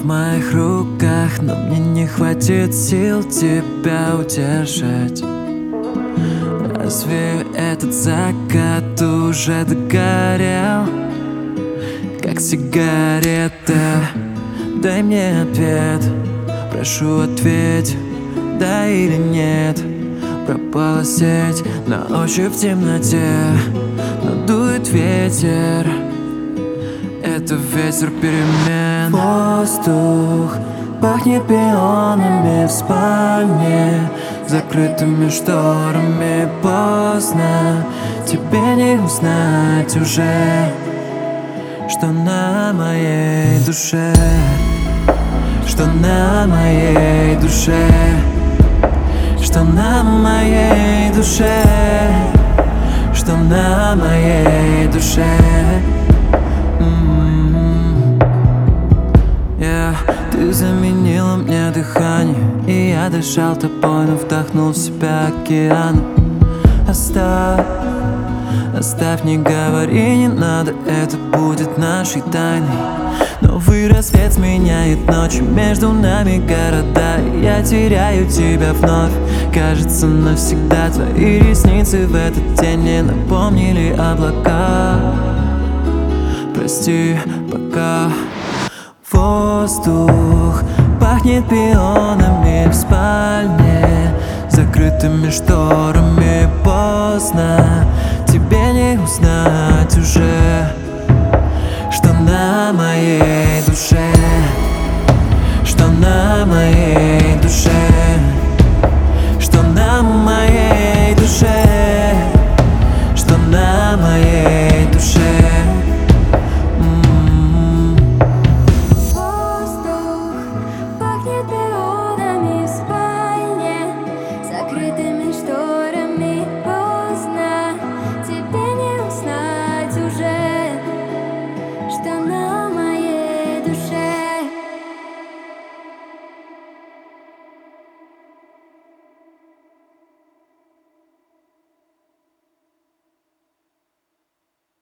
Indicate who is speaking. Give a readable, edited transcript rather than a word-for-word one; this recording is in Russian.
Speaker 1: в моих руках, но мне не хватит сил тебя удержать. Разве этот закат уже догорел, как сигарета? Дай мне ответ, прошу, ответь, да или нет. Пропала сеть на ощупь в темноте, но дует ветер. Это ветер перемен. Воздух пахнет пионами в спальне, закрытыми шторами. Поздно, тебе не узнать уже, что на моей душе, что на моей душе, что на моей душе, что на моей душе. Ты заменила мне дыхание, и я дышал тобой, но вдохнул в себя океан. Оставь, не говори, не надо, это будет нашей тайной. Новый рассвет сменяет ночи, между нами города, и я теряю тебя вновь. Кажется, навсегда твои ресницы в этот день мне напомнили облака. Прости, пока. Воздух пахнет пионами в спальне, закрытыми шторами. Поздно,